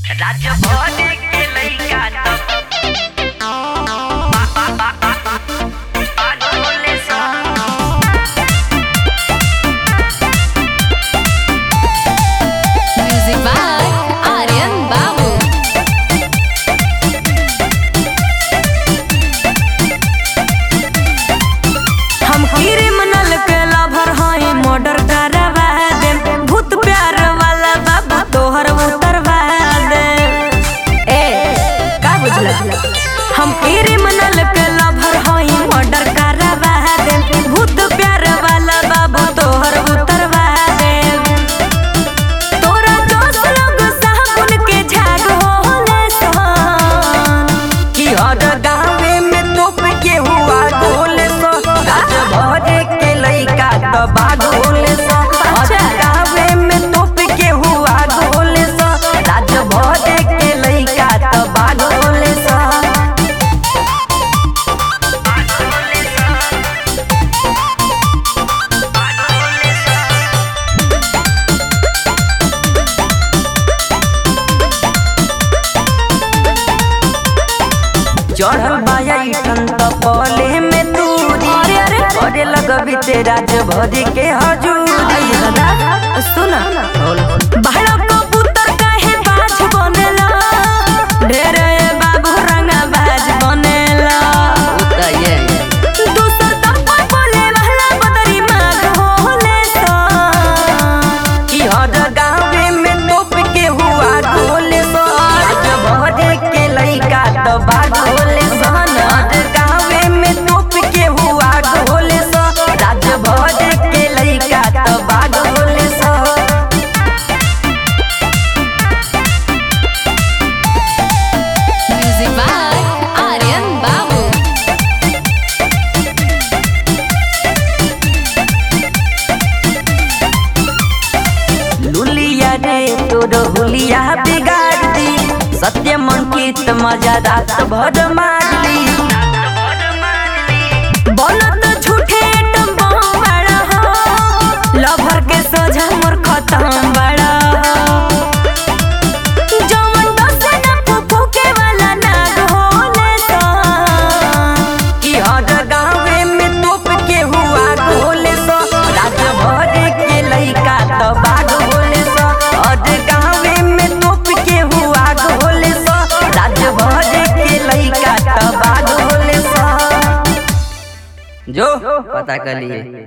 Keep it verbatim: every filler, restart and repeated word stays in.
राज्य भर के लइका त बा बा बा बा पागले सा Music by Aryan Babu. हम क्रिमिनल के लवर हई मर्डर करवा दे भूत प्यार वाला बाबू तोहर उतरवा दे। ए का बुझला हम क्रिमिनल के लवर हई मर्डर करवा दे भूत प्यार वाला बाबू तोहर उतरवा दे। तोरा दोस्त लोग साबुन के झाग होले सन कि हर गाँव में तोप के हुआ गोले सो राज भर के लइका त बागोले सो हर गाँव में तोप के हुआ गोले सो राज भर के लइका त बागोले सो। चढ़ल बाई टन त पले में तूरी करे लगबी तेरा भरी के हजूरी। सुन बाहर कबूतर काहे बाज बनेला ढेर बाबू रंगा बाज बनेला दूसर दफा बोले वाला बदरी माग होले सा कि हर गाँव में तोप के हुआ गोले सो राज भर के लइका त बागोले सन हर गाँव में तोप के हुआ गोले सो राज भर के लइका त बागोले सो। Music by Aryan Babu. लुलिया रे तोर हुलिया बिगाड़ दी सत्य मन की त मजा रात भर मारली बोलत झूठे टम बड़ा हो लभर के सोझा मोर खत्म बड़ा जवन दसे न फुफू के वाला नाग होले सा कि हर गाँव में तोप के हुआ गोले सो राज भर के लइका त बाग होले सो हर गाँव में तोप के हुआ गोले सो राज भर के लइका त बाग होले सो। जो पता कर लिए।